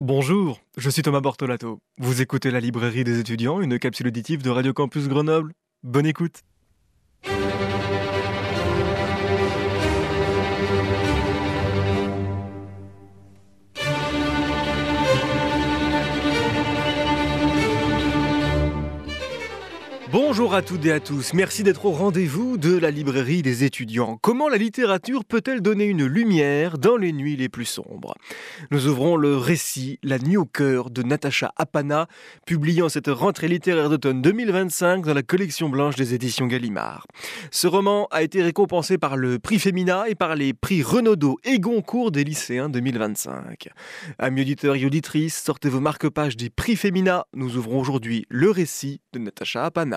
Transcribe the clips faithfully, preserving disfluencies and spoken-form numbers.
Bonjour, je suis Thomas Bortolato. Vous écoutez la librairie des étudiants, une capsule auditive de Radio Campus Grenoble. Bonne écoute. Bonjour à toutes et à tous, merci d'être au rendez-vous de la librairie des étudiants. Comment la littérature peut-elle donner une lumière dans les nuits les plus sombres ? Nous ouvrons le récit « La nuit au cœur » de Natacha Apana, publié en cette rentrée littéraire d'automne deux mille vingt-cinq dans la collection blanche des éditions Gallimard. Ce roman a été récompensé par le prix Femina et par les prix Renaudot et Goncourt des lycéens deux mille vingt-cinq. Amis auditeurs et auditrices, sortez vos marque-pages des prix Femina. Nous ouvrons aujourd'hui le récit de Natacha Apana.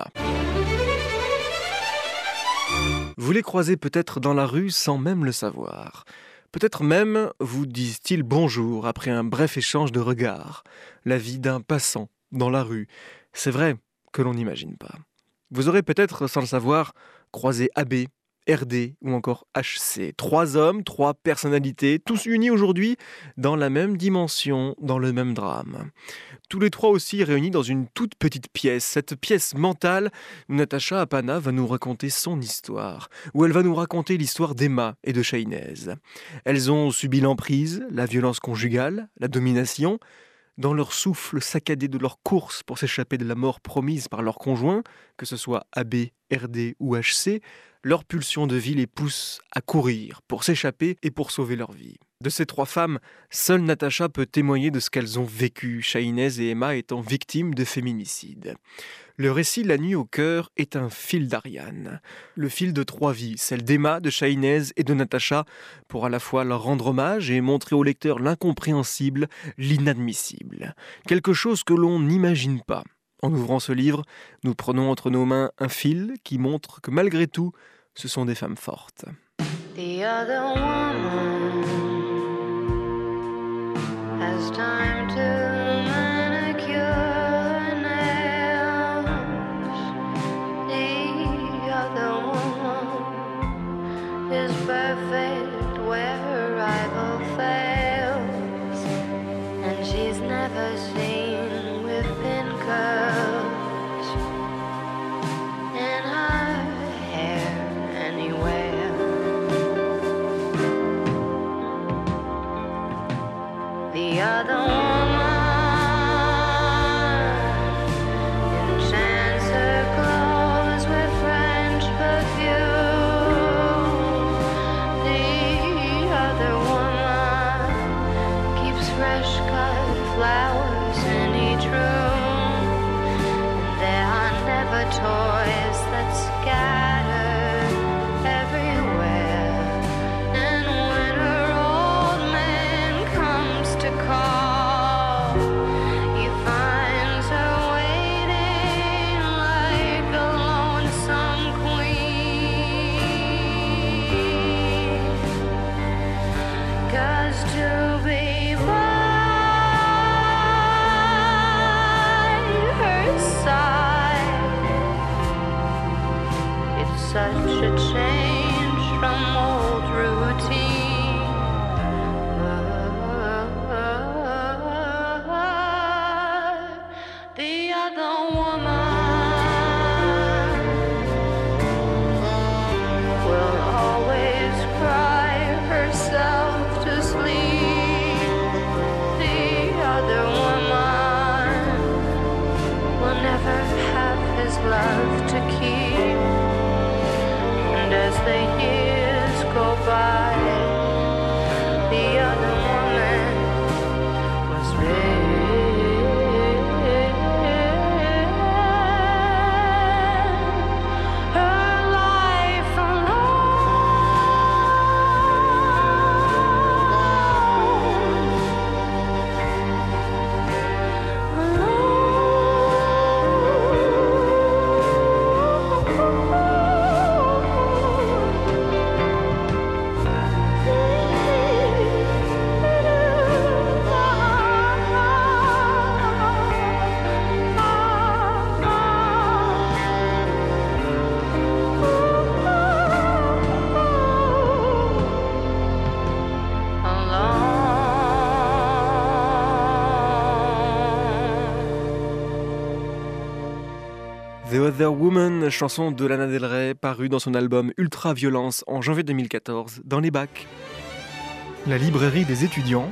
Vous les croisez peut-être dans la rue sans même le savoir. Peut-être même vous disent-ils bonjour après un bref échange de regards. La vie d'un passant dans la rue. C'est vrai que l'on n'imagine pas. Vous aurez peut-être, sans le savoir, croisé A B, R D ou encore H C. Trois hommes, trois personnalités, tous unis aujourd'hui dans la même dimension, dans le même drame. Tous les trois aussi réunis dans une toute petite pièce, cette pièce mentale où Natacha Apana va nous raconter son histoire, où elle va nous raconter l'histoire d'Emma et de Shainez. Elles ont subi l'emprise, la violence conjugale, la domination. Dans leur souffle saccadé de leur course pour s'échapper de la mort promise par leur conjoint, que ce soit A B, R D ou H C, leur pulsion de vie les pousse à courir pour s'échapper et pour sauver leur vie. De ces trois femmes, seule Natacha peut témoigner de ce qu'elles ont vécu, Shainez et Emma étant victimes de féminicide. Le récit La nuit au cœur est un fil d'Ariane. Le fil de trois vies, celle d'Emma, de Shainez et de Natacha, pour à la fois leur rendre hommage et montrer au lecteur l'incompréhensible, l'inadmissible. Quelque chose que l'on n'imagine pas. En ouvrant ce livre, nous prenons entre nos mains un fil qui montre que malgré tout, ce sont des femmes fortes. The other woman has time to manicure her nails. The other woman is perfect where her rival fails, and she's never seen with thin curls in her hair anywhere. The other woman enchants her clothes with French perfume. The other woman keeps fresh cut flowers in each room. And there are never toys that scatter everywhere. And when her old man comes to call, he finds her waiting like a lonesome queen. 'Cause to be by her side, it's such a change from old routine. The other woman will always cry herself to sleep. The other woman will never have his love to keep. And as they The Other Woman, chanson de Lana Del Rey, parue dans son album Ultra Violence en janvier deux mille quatorze, dans les bacs. La librairie des étudiants,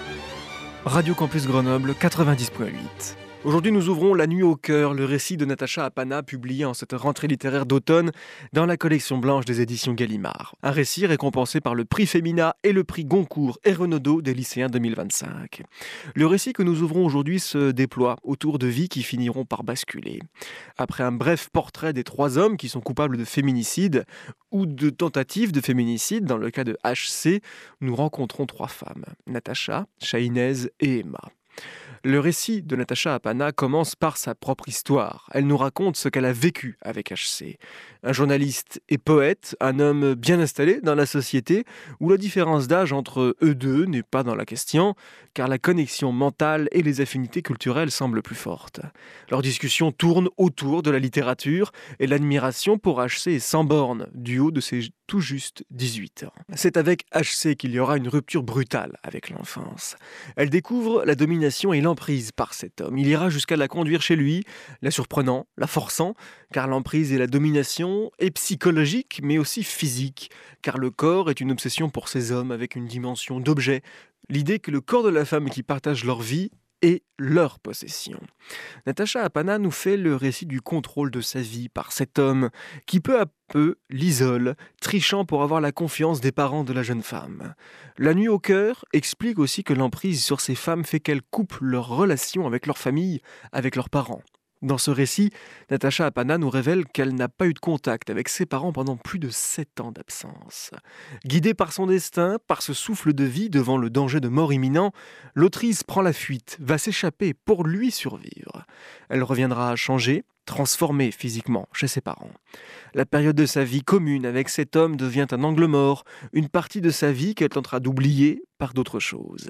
Radio Campus Grenoble quatre-vingt-dix point huit. Aujourd'hui, nous ouvrons La Nuit au cœur, le récit de Natacha Apana, publié en cette rentrée littéraire d'automne dans la collection blanche des éditions Gallimard. Un récit récompensé par le prix Femina et le prix Goncourt et Renaudot des lycéens deux mille vingt-cinq. Le récit que nous ouvrons aujourd'hui se déploie autour de vies qui finiront par basculer. Après un bref portrait des trois hommes qui sont coupables de féminicide ou de tentative de féminicide, dans le cas de H C, nous rencontrons trois femmes, Natacha, Shahinez et Emma. Le récit de Natacha Apana commence par sa propre histoire. Elle nous raconte ce qu'elle a vécu avec H C. Un journaliste et poète, un homme bien installé dans la société, où la différence d'âge entre eux deux n'est pas dans la question, car la connexion mentale et les affinités culturelles semblent plus fortes. Leur discussion tourne autour de la littérature et l'admiration pour H C est sans borne, du haut de ses tout juste dix-huit ans. C'est avec H C qu'il y aura une rupture brutale avec l'enfance. Elle découvre la domination et l'emprise par cet homme. Il ira jusqu'à la conduire chez lui, la surprenant, la forçant, car l'emprise et la domination est psychologique, mais aussi physique, car le corps est une obsession pour ces hommes avec une dimension d'objet. L'idée que le corps de la femme qui partage leur vie est leur possession. Natacha Apana nous fait le récit du contrôle de sa vie par cet homme qui peu à peu l'isole, trichant pour avoir la confiance des parents de la jeune femme. La Nuit au cœur explique aussi que l'emprise sur ces femmes fait qu'elles coupent leurs relations avec leur famille, avec leurs parents. Dans ce récit, Natacha Apana nous révèle qu'elle n'a pas eu de contact avec ses parents pendant plus de sept ans d'absence. Guidée par son destin, par ce souffle de vie devant le danger de mort imminent, l'autrice prend la fuite, va s'échapper pour lui survivre. Elle reviendra changée, transformée physiquement chez ses parents. La période de sa vie commune avec cet homme devient un angle mort, une partie de sa vie qu'elle tentera d'oublier par d'autres choses.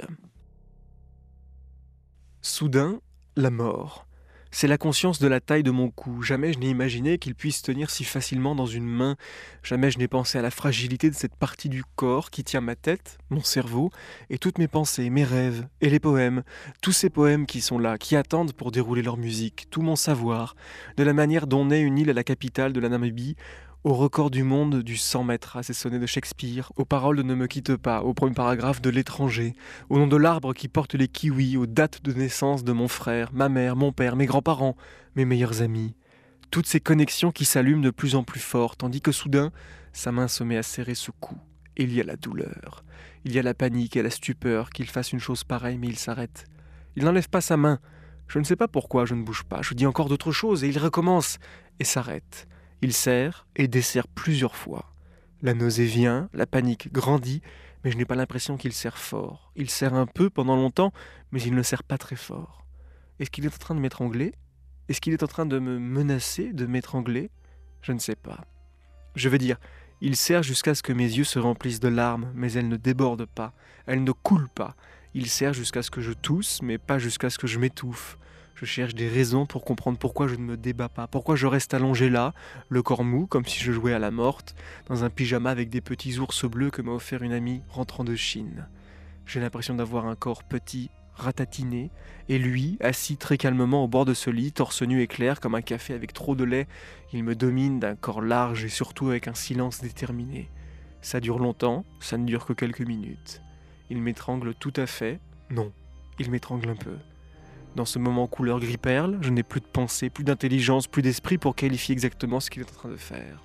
Soudain, la mort. C'est la conscience de la taille de mon cou. Jamais je n'ai imaginé qu'il puisse tenir si facilement dans une main. Jamais je n'ai pensé à la fragilité de cette partie du corps qui tient ma tête, mon cerveau, et toutes mes pensées, mes rêves, et les poèmes. Tous ces poèmes qui sont là, qui attendent pour dérouler leur musique, tout mon savoir, de la manière dont naît une île à la capitale de la Namibie, au record du monde du cent mètres assaisonné de Shakespeare, aux paroles de Ne me quitte pas, au premier paragraphe de L'étranger, au nom de l'arbre qui porte les kiwis, aux dates de naissance de mon frère, ma mère, mon père, mes grands-parents, mes meilleurs amis. Toutes ces connexions qui s'allument de plus en plus fort, tandis que soudain, sa main se met à serrer ce cou. Et il y a la douleur, il y a la panique et la stupeur qu'il fasse une chose pareille, mais il s'arrête. Il n'enlève pas sa main. Je ne sais pas pourquoi je ne bouge pas, je dis encore d'autres choses, et il recommence, et s'arrête. Il serre et desserre plusieurs fois. La nausée vient, la panique grandit, mais je n'ai pas l'impression qu'il serre fort. Il serre un peu pendant longtemps, mais il ne serre pas très fort. Est-ce qu'il est en train de m'étrangler ? Est-ce qu'il est en train de me menacer de m'étrangler ? Je ne sais pas. Je veux dire, il serre jusqu'à ce que mes yeux se remplissent de larmes, mais elles ne débordent pas, elles ne coulent pas. Il serre jusqu'à ce que je tousse, mais pas jusqu'à ce que je m'étouffe. Je cherche des raisons pour comprendre pourquoi je ne me débats pas, pourquoi je reste allongé là, le corps mou, comme si je jouais à la morte, dans un pyjama avec des petits ours bleus que m'a offert une amie rentrant de Chine. J'ai l'impression d'avoir un corps petit, ratatiné, et lui, assis très calmement au bord de ce lit, torse nu et clair comme un café avec trop de lait, il me domine d'un corps large et surtout avec un silence déterminé. Ça dure longtemps, ça ne dure que quelques minutes. Il m'étrangle tout à fait, non, il m'étrangle un peu. Dans ce moment couleur gris-perle, je n'ai plus de pensée, plus d'intelligence, plus d'esprit pour qualifier exactement ce qu'il est en train de faire.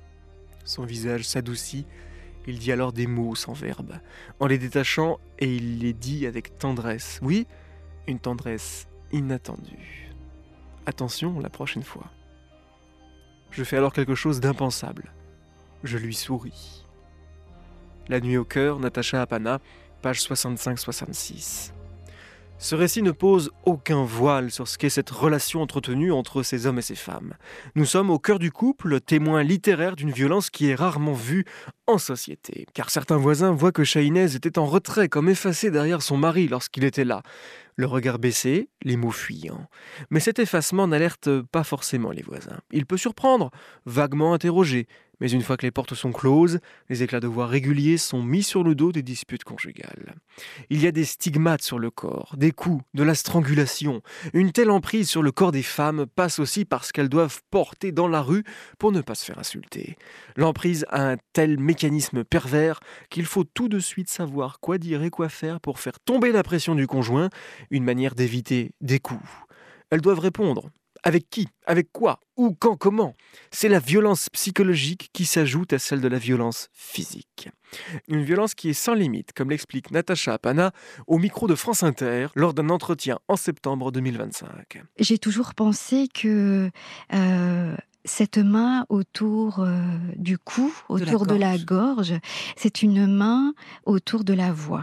Son visage s'adoucit, il dit alors des mots sans verbe, en les détachant, et il les dit avec tendresse. Oui, une tendresse inattendue. Attention la prochaine fois. Je fais alors quelque chose d'impensable. Je lui souris. La Nuit au cœur, Natacha Apana, page soixante-cinq soixante-six. Ce récit ne pose aucun voile sur ce qu'est cette relation entretenue entre ces hommes et ces femmes. Nous sommes au cœur du couple, témoins littéraires d'une violence qui est rarement vue en société. Car certains voisins voient que Shahinez était en retrait, comme effacé derrière son mari lorsqu'il était là. Le regard baissé, les mots fuyants. Mais cet effacement n'alerte pas forcément les voisins. Il peut surprendre, vaguement interroger, Mais une fois que les portes sont closes, les éclats de voix réguliers sont mis sur le dos des disputes conjugales. Il y a des stigmates sur le corps, des coups, de la strangulation. Une telle emprise sur le corps des femmes passe aussi parce qu'elles doivent porter dans la rue pour ne pas se faire insulter. L'emprise a un tel mécanisme pervers qu'il faut tout de suite savoir quoi dire et quoi faire pour faire tomber la pression du conjoint, une manière d'éviter des coups. Elles doivent répondre. Avec qui? Avec quoi? Où? Quand? Comment? C'est la violence psychologique qui s'ajoute à celle de la violence physique. Une violence qui est sans limite, comme l'explique Natacha Apana au micro de France Inter lors d'un entretien en septembre deux mille vingt-cinq. J'ai toujours pensé que euh, cette main autour euh, du cou, autour de la, de la gorge, c'est une main autour de la voix.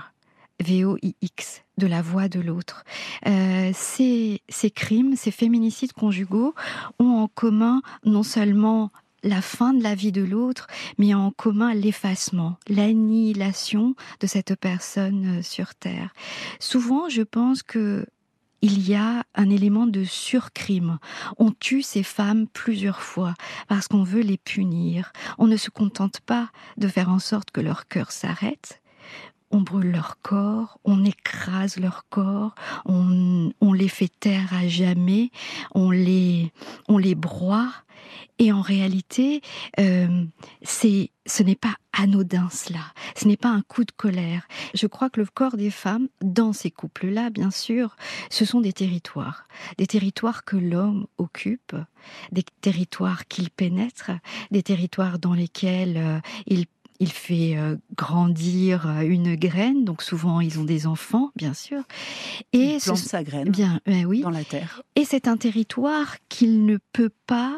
V O I X, de la voix de l'autre. Euh, ces, ces crimes, ces féminicides conjugaux ont en commun non seulement la fin de la vie de l'autre, mais en commun l'effacement, l'annihilation de cette personne sur Terre. Souvent, je pense que il y a un élément de surcrime. On tue ces femmes plusieurs fois parce qu'on veut les punir. On ne se contente pas de faire en sorte que leur cœur s'arrête. On brûle leur corps, on écrase leur corps, on, on les fait taire à jamais, on les, on les broie. Et en réalité, euh, c'est, ce n'est pas anodin cela, ce n'est pas un coup de colère. Je crois que le corps des femmes, dans ces couples-là, bien sûr, ce sont des territoires. Des territoires que l'homme occupe, des territoires qu'il pénètre, des territoires dans lesquels euh, il Il fait euh, grandir euh, une graine, donc souvent ils ont des enfants, bien sûr. Et il plante ce... sa graine bien, ben oui. dans la terre. Et c'est un territoire qu'il ne peut pas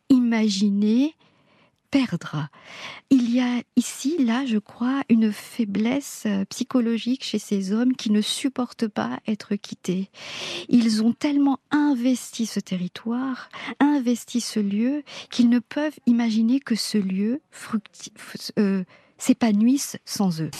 imaginer perdre. Il y a ici, là, je crois, une faiblesse psychologique chez ces hommes qui ne supportent pas être quittés. Ils ont tellement investi ce territoire, investi ce lieu, qu'ils ne peuvent imaginer que ce lieu fructi- euh, s'épanouisse sans eux.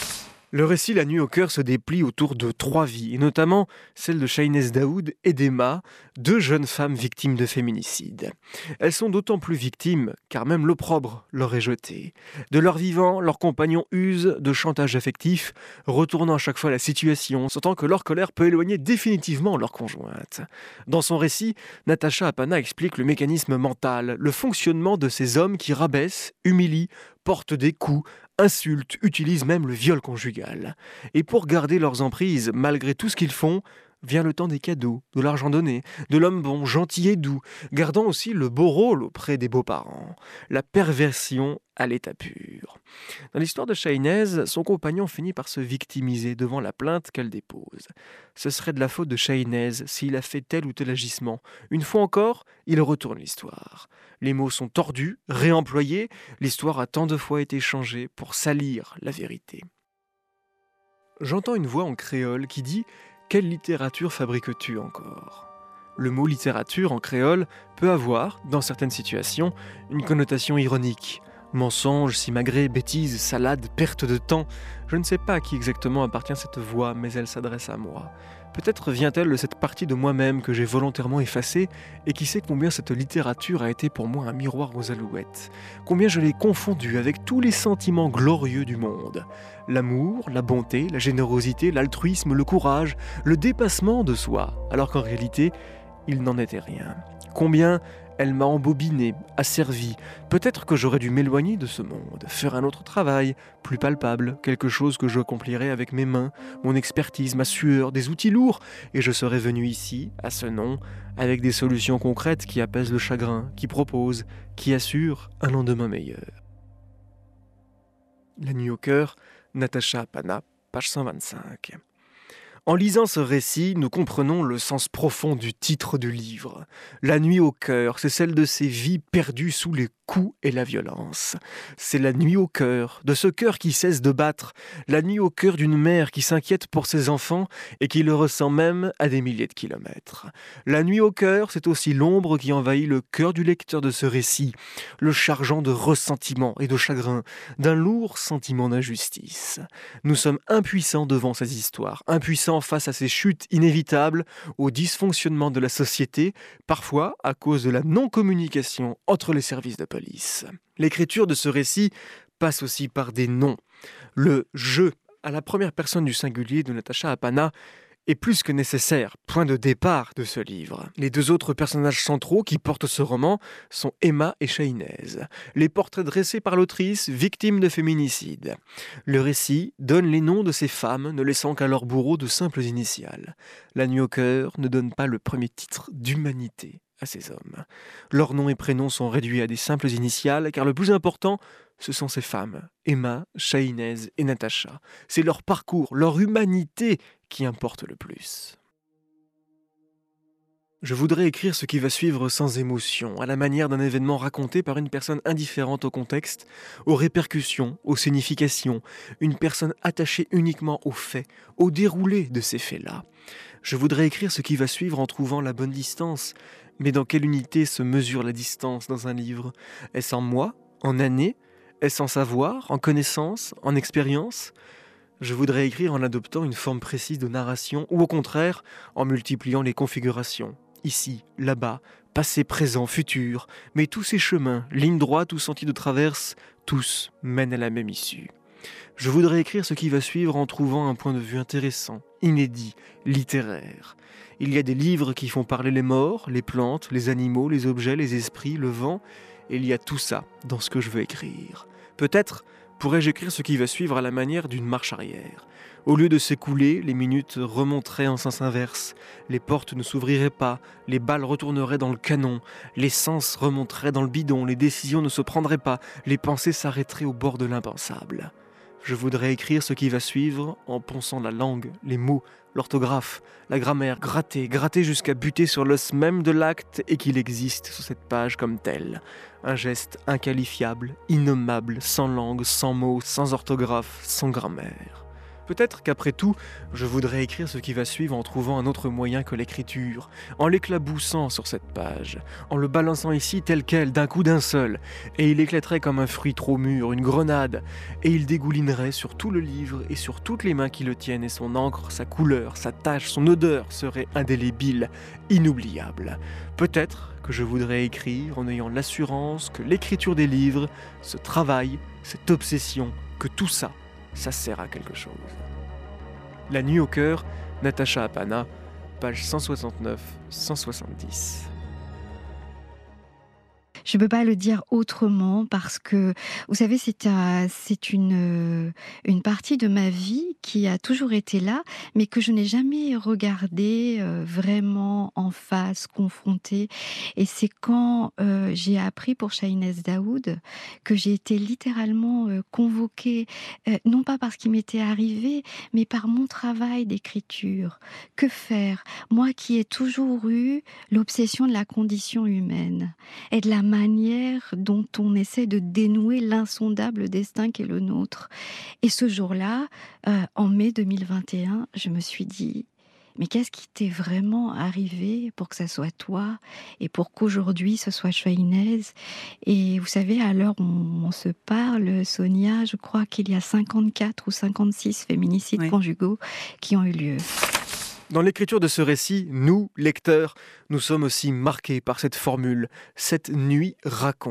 Le récit La nuit au cœur se déplie autour de trois vies, et notamment celle de Shahnez Daoud et d'Emma, deux jeunes femmes victimes de féminicide. Elles sont d'autant plus victimes car même l'opprobre leur est jeté. De leur vivant, leurs compagnons usent de chantage affectif, retournant à chaque fois la situation, sentant que leur colère peut éloigner définitivement leur conjointe. Dans son récit, Natacha Apana explique le mécanisme mental, le fonctionnement de ces hommes qui rabaissent, humilient, portent des coups, insultent, utilisent même le viol conjugal. Et pour garder leurs emprises, malgré tout ce qu'ils font, vient le temps des cadeaux, de l'argent donné, de l'homme bon, gentil et doux, gardant aussi le beau rôle auprès des beaux-parents. La perversion à l'état pur. Dans l'histoire de Shahnez, son compagnon finit par se victimiser devant la plainte qu'elle dépose. Ce serait de la faute de Shahnez s'il a fait tel ou tel agissement. Une fois encore, il retourne l'histoire. Les mots sont tordus, réemployés, l'histoire a tant de fois été changée pour salir la vérité. J'entends une voix en créole qui dit « Quelle littérature fabriques-tu encore ?» Le mot littérature en créole peut avoir, dans certaines situations, une connotation ironique. Mensonge, simagrée, bêtise, salade, perte de temps. Je ne sais pas à qui exactement appartient cette voix, mais elle s'adresse à moi. Peut-être vient-elle de cette partie de moi-même que j'ai volontairement effacée et qui sait combien cette littérature a été pour moi un miroir aux alouettes. Combien je l'ai confondue avec tous les sentiments glorieux du monde. L'amour, la bonté, la générosité, l'altruisme, le courage, le dépassement de soi, alors qu'en réalité, il n'en était rien. Combien elle m'a embobiné, asservi. Peut-être que j'aurais dû m'éloigner de ce monde, faire un autre travail, plus palpable, quelque chose que j'accomplirais avec mes mains, mon expertise, ma sueur, des outils lourds, et je serais venu ici, à ce nom, avec des solutions concrètes qui apaisent le chagrin, qui proposent, qui assurent un lendemain meilleur. La nuit au cœur, Natacha Apana, page cent vingt-cinq. En lisant ce récit, nous comprenons le sens profond du titre du livre. La nuit au cœur, c'est celle de ces vies perdues sous les coups et la violence. C'est la nuit au cœur, de ce cœur qui cesse de battre, la nuit au cœur d'une mère qui s'inquiète pour ses enfants et qui le ressent même à des milliers de kilomètres. La nuit au cœur, c'est aussi l'ombre qui envahit le cœur du lecteur de ce récit, le chargeant de ressentiment et de chagrin, d'un lourd sentiment d'injustice. Nous sommes impuissants devant ces histoires, impuissants face à ces chutes inévitables, au dysfonctionnement de la société, parfois à cause de la non-communication entre les services de police. L'écriture de ce récit passe aussi par des noms. Le « je » à la première personne du singulier de Natacha Apana est plus que nécessaire, point de départ de ce livre. Les deux autres personnages centraux qui portent ce roman sont Emma et Shahinez, les portraits dressés par l'autrice, victimes de féminicide. Le récit donne les noms de ces femmes, ne laissant qu'à leur bourreau de simples initiales. La nuit au cœur ne donne pas le premier titre d'humanité à ces hommes. Leurs noms et prénoms sont réduits à des simples initiales, car le plus important, ce sont ces femmes, Emma, Shahinez et Natacha. C'est leur parcours, leur humanité qui importe le plus. Je voudrais écrire ce qui va suivre sans émotion, à la manière d'un événement raconté par une personne indifférente au contexte, aux répercussions, aux significations, une personne attachée uniquement aux faits, au déroulé de ces faits-là. Je voudrais écrire ce qui va suivre en trouvant la bonne distance, mais dans quelle unité se mesure la distance dans un livre ? Est-ce en mois ? En années ? Est-ce en savoir ? En connaissance ? En expérience ? Je voudrais écrire en adoptant une forme précise de narration ou au contraire en multipliant les configurations. Ici, là-bas, passé, présent, futur, mais tous ces chemins, lignes droites ou sentiers de traverse, tous mènent à la même issue. Je voudrais écrire ce qui va suivre en trouvant un point de vue intéressant, inédit, littéraire. Il y a des livres qui font parler les morts, les plantes, les animaux, les objets, les esprits, le vent, et il y a tout ça dans ce que je veux écrire. Peut-être pourrais-je écrire ce qui va suivre à la manière d'une marche arrière. Au lieu de s'écouler, les minutes remonteraient en sens inverse, les portes ne s'ouvriraient pas, les balles retourneraient dans le canon, les sens remonteraient dans le bidon, les décisions ne se prendraient pas, les pensées s'arrêteraient au bord de l'impensable. Je voudrais écrire ce qui va suivre en ponçant la langue, les mots, l'orthographe, la grammaire, gratter, gratter jusqu'à buter sur l'os même de l'acte et qu'il existe sur cette page comme tel. Un geste inqualifiable, innommable, sans langue, sans mots, sans orthographe, sans grammaire. Peut-être qu'après tout, je voudrais écrire ce qui va suivre en trouvant un autre moyen que l'écriture, en l'éclaboussant sur cette page, en le balançant ici tel quel, d'un coup d'un seul, et il éclaterait comme un fruit trop mûr, une grenade, et il dégoulinerait sur tout le livre et sur toutes les mains qui le tiennent, et son encre, sa couleur, sa tache, son odeur serait indélébile, inoubliable. Peut-être que je voudrais écrire en ayant l'assurance que l'écriture des livres, ce travail, cette obsession, que tout ça, ça sert à quelque chose. La nuit au cœur, Natacha Apana, page cent soixante-neuf à cent soixante-dix. Je ne peux pas le dire autrement parce que, vous savez, c'est, un, c'est une, une partie de ma vie qui a toujours été là, mais que je n'ai jamais regardée euh, vraiment en face, confrontée. Et c'est quand euh, j'ai appris pour Shahinez Daoud que j'ai été littéralement euh, convoquée, euh, non pas parce qu'il m'était arrivé, mais par mon travail d'écriture. Que faire ? Moi qui ai toujours eu l'obsession de la condition humaine et de la manière dont on essaie de dénouer l'insondable destin qui est le nôtre. Et ce jour-là, euh, en mai deux mille vingt et un, je me suis dit, mais qu'est-ce qui t'est vraiment arrivé pour que ça soit toi et pour qu'aujourd'hui ce soit Shahinez ? Et vous savez, à l'heure où on, on se parle, Sonia, je crois qu'il y a cinquante-quatre ou cinquante-six féminicides oui. conjugaux qui ont eu lieu. Dans l'écriture de ce récit, nous, lecteurs, nous sommes aussi marqués par cette formule « cette nuit raconte ».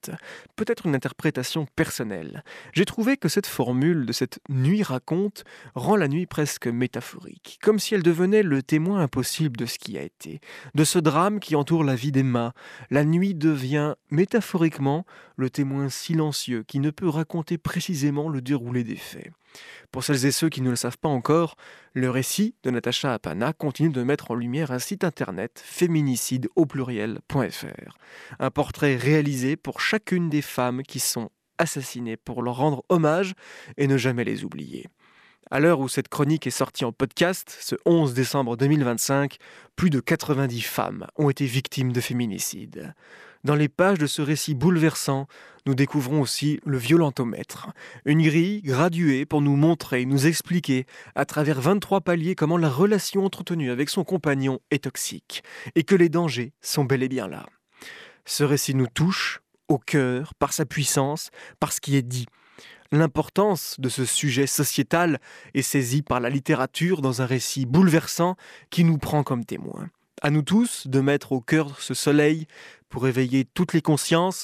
Peut-être une interprétation personnelle. J'ai trouvé que cette formule de cette nuit raconte rend la nuit presque métaphorique, comme si elle devenait le témoin impossible de ce qui a été, de ce drame qui entoure la vie d'Emma. La nuit devient métaphoriquement le témoin silencieux qui ne peut raconter précisément le déroulé des faits. Pour celles et ceux qui ne le savent pas encore, le récit de Natacha Apana continue de mettre en lumière un site internet féminicide au pluriel point f r. Un portrait réalisé pour chacune des femmes qui sont assassinées pour leur rendre hommage et ne jamais les oublier. À l'heure où cette chronique est sortie en podcast, ce onze décembre deux mille vingt-cinq, plus de quatre-vingt-dix femmes ont été victimes de féminicide. Dans les pages de ce récit bouleversant, nous découvrons aussi le violentomètre, une grille graduée pour nous montrer, nous expliquer à travers vingt-trois paliers comment la relation entretenue avec son compagnon est toxique et que les dangers sont bel et bien là. Ce récit nous touche au cœur par sa puissance, par ce qui est dit. L'importance de ce sujet sociétal est saisie par la littérature dans un récit bouleversant qui nous prend comme témoin. À nous tous de mettre au cœur ce soleil pour éveiller toutes les consciences,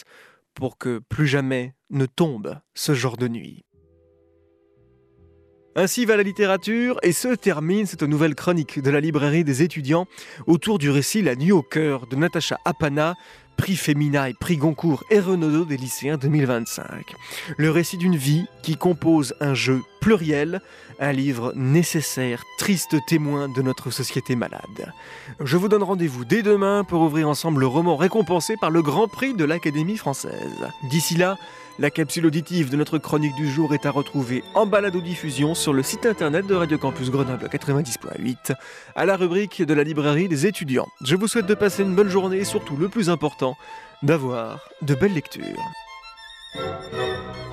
pour que plus jamais ne tombe ce genre de nuit. Ainsi va la littérature et se termine cette nouvelle chronique de la librairie des étudiants autour du récit La nuit au cœur de Natacha Apana, prix Femina et prix Goncourt et Renaudot des lycéens deux mille vingt-cinq. Le récit d'une vie qui compose un jeu pluriel, un livre nécessaire, triste témoin de notre société malade. Je vous donne rendez-vous dès demain pour ouvrir ensemble le roman récompensé par le Grand Prix de l'Académie française. D'ici là, la capsule auditive de notre chronique du jour est à retrouver en balado-diffusion sur le site internet de Radio Campus Grenoble quatre-vingt-dix point huit, à la rubrique de la librairie des étudiants. Je vous souhaite de passer une bonne journée et surtout, le plus important, d'avoir de belles lectures.